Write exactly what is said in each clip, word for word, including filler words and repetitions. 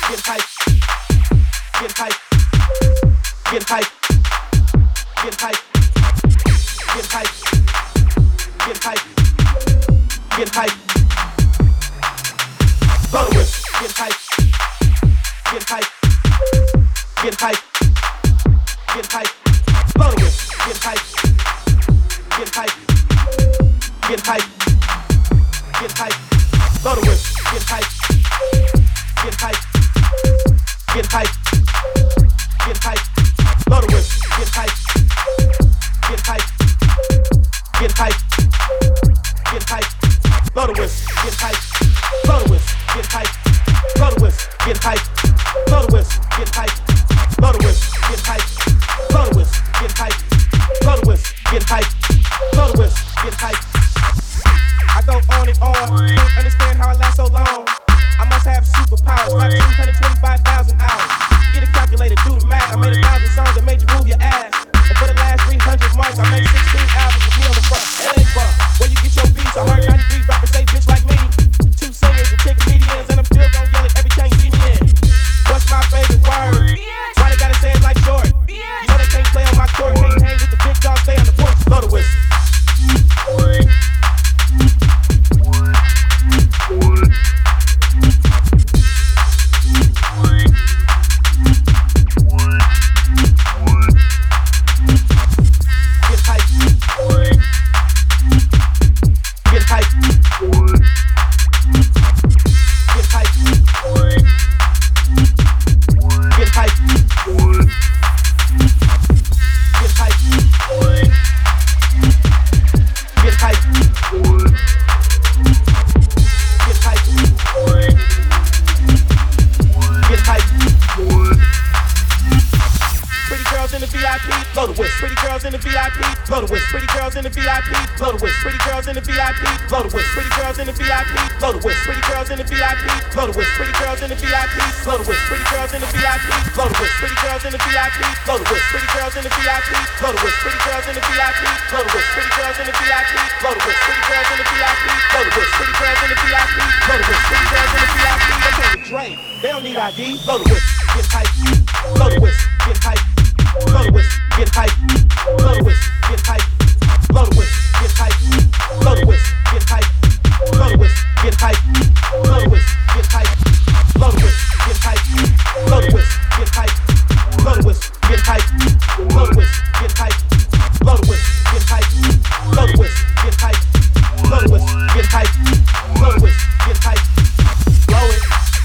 Get hype. Get hype. Get hype. Get hype. Get hype. Get hype. Get hype. Blow the whistle. Get hype. Get hype. Get hype. Get hype. Blow the whistle. Get hype. Get hype. Get hype. Get hype. Blow the whistle. Get hype. Get hype. Get hype. Get hype. Blow the whistle. Get hype. Get hype. Get hype. Get hype. Blow the whistle. Get hype. Blow the whistle. Get hype. Blow the whistle. Get hype. Blow the whistle. Get hype. Blow the whistle. Get hype. Blow the whistle. Get hype. Blow the whistle. Get hype. Blow the whistle. Get hype. I go on and on. Don't understand how I last so long. I must have superpowers. Like two hundred twenty-five thousand hours. Get a calculator, do the math. I made a thousand songs that made you move your ass. And for the last three hundred months, I made sixteen albums with me on the front. L A bar, where you get your beats. I heard ninety-three rappers say bitch like me. Two singers and ten comedians, and I'm still gon' yell it every time you see me in. What's my favorite word? Why they gotta say it like short? You know they can't play on my court. Can't hang with the big dogs, stay on the porch. Blow the whistle. They don't need I D. Blow the whistle, get hype. Blow the whistle, get hype. Blow the whistle, get hype. Blow the whistle, get hype. Blow the whistle, get hype. Blow the whistle, get hype. Blow the whistle, get hype. Blow the whistle, get hype. Blow the whistle, get hype. Blow the whistle, get hype. Blow the whistle, get hype. Blow the whistle, get hype. Blow the whistle, get hype. Blow the whistle, get hype. Blow the whistle, get hype. Blow the whistle, get hype. Blow it.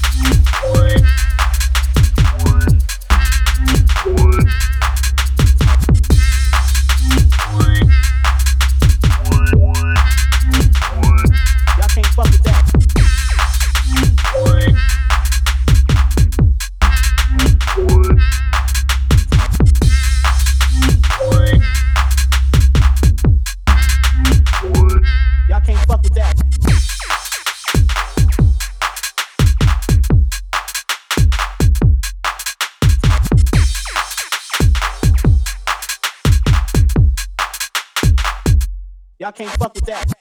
Y'all can't fuck with that. Y'all can't fuck with that. Y'all can't fuck with that.